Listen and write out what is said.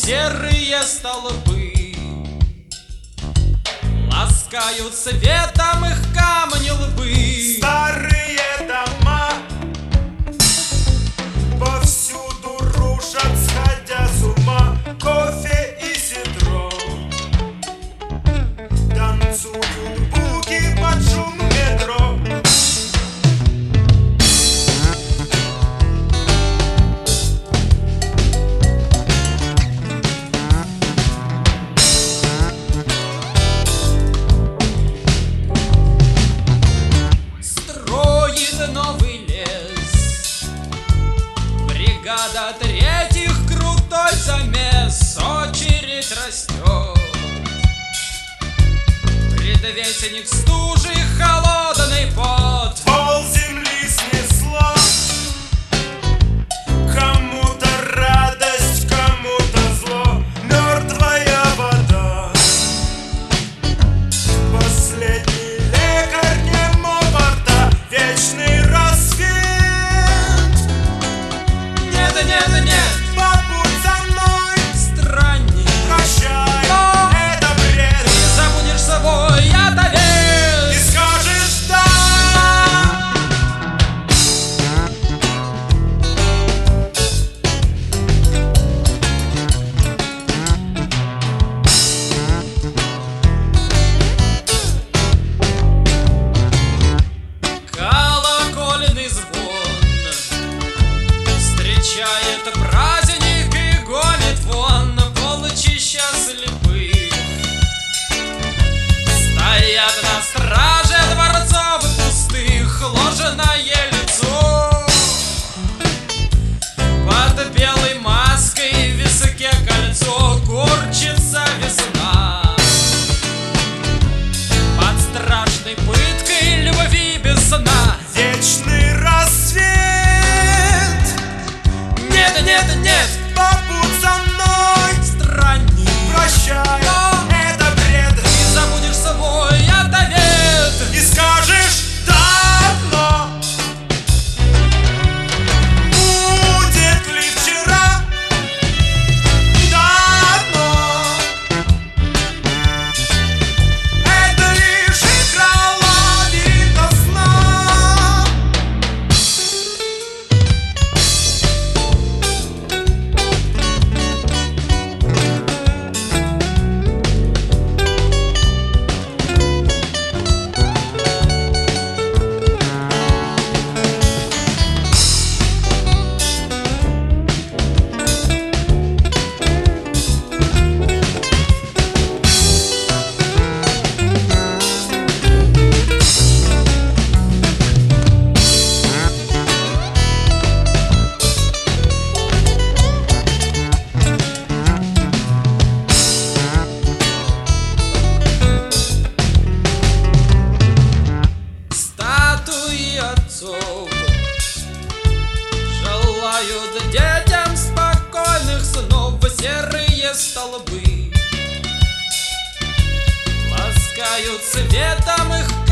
серые столбы. Ласкают светом их камни лбы. Старые дома повсюду рушат, сходя с ума. Кофе и ситро танцуют буги под шум метро. Новый лес, бригада третьих, крутой замес, очередь растет. Предвестник стужи, холодный пот. Пол земли снесло, кому-то радость, кому-то зло. Мертвая вода, последний лекарь немопорта. Вечный рассвет. Нет, побудь со мной, странник, прощай, но это бред. ты забудешь собой ответ И скажешь да. Колокольный звон встречает праздник и гонит вон полчища слепых. Стоят на страже дворцов пустых, ложное лицо. Под белой маской в виске кольцо, корчится весна. Под страшной пыткой любви без сна. Вечный рассвет. Нет, Побудь со мной, странник, прощай, но это бред. ты забудешь собой ответ И скажешь да, но будет ли вчера? Да, но это лишь игра лавина сна. Статуи отцов желают детям спокойных снов. Серые столбы ласкают светом их